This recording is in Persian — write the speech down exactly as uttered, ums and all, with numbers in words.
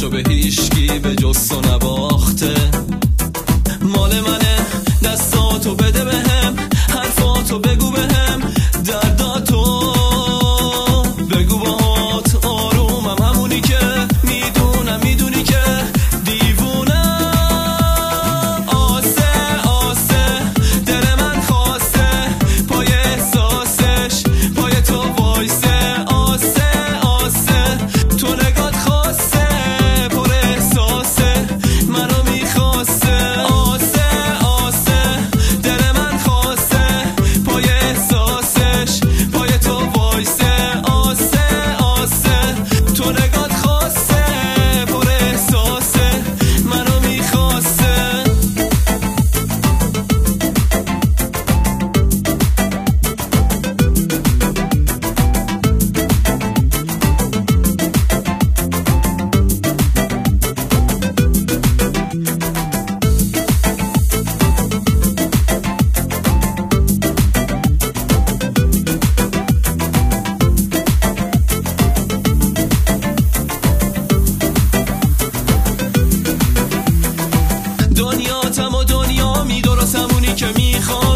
دستاشو به هیشکی به جز تو نباخته. مال منه دستاتو بده بهم، حرفاتو بگو بهم، درداتو بگو باهات آرومم، همونی که میدونم میدونی که دیوونم. آسه آسه دل من خواسته پای احساسش پای تو وایسه. آسه آسه تو نگات خواسته پر احساسه منو میخواسته. آسه آسه دل من خواسته پای احساسش پای تو وایسه. آسه آسه تو نگات خواسته پر احساسه منو میخواسته. دنیاتم و دنیا میدرستم اونی که میخوام